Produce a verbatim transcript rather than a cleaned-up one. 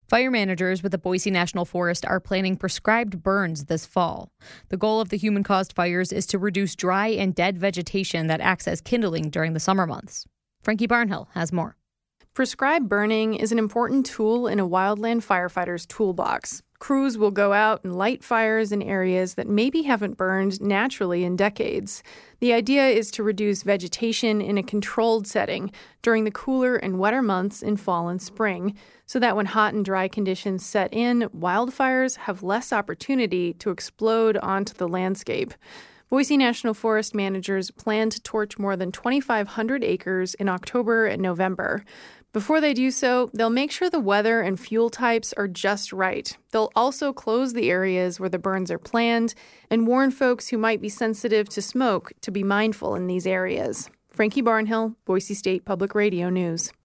Fire managers with the Boise National Forest are planning prescribed burns this fall. The goal of the human-caused fires is to reduce dry and dead vegetation that acts as kindling during the summer months. Frankie Barnhill has more. Prescribed burning is an important tool in a wildland firefighter's toolbox. Crews will go out and light fires in areas that maybe haven't burned naturally in decades. The idea is to reduce vegetation in a controlled setting during the cooler and wetter months in fall and spring, so that when hot and dry conditions set in, wildfires have less opportunity to explode onto the landscape. Boise National Forest managers plan to torch more than twenty-five hundred acres in October and November. Before they do so, they'll make sure the weather and fuel types are just right. They'll also close the areas where the burns are planned and warn folks who might be sensitive to smoke to be mindful in these areas. Frankie Barnhill, Boise State Public Radio News.